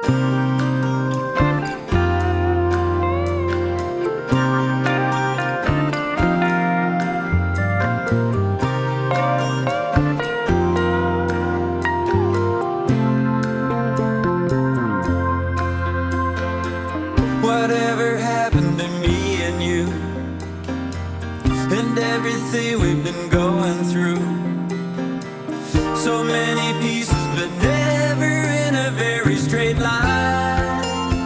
Whatever happened to me and you, and everything we've been going through? So many pieces, but never in a very straight line.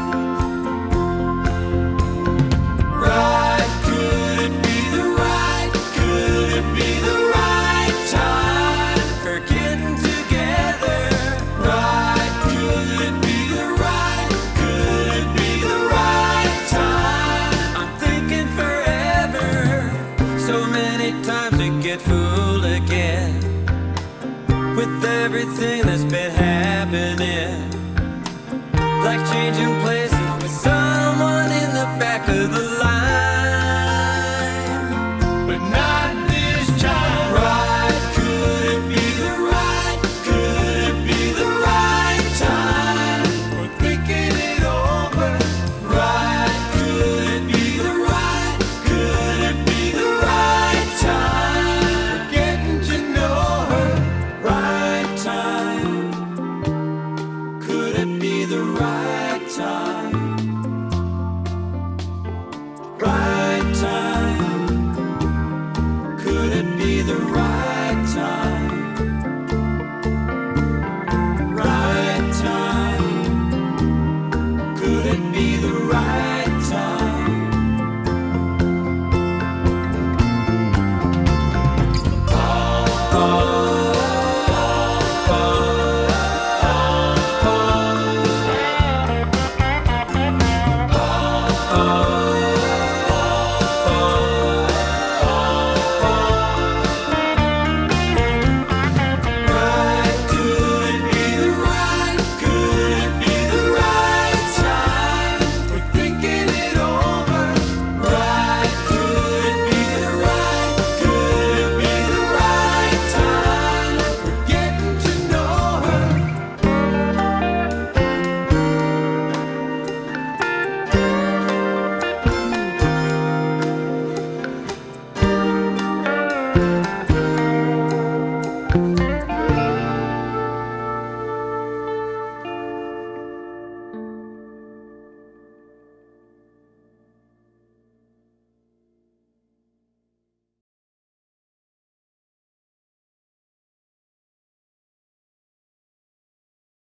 Right, could it be the right? Could it be the right time for getting together? Right, could it be the right? Could it be the right time? I'm thinking forever. So many times we get fooled again with everything that's been happening, like changing places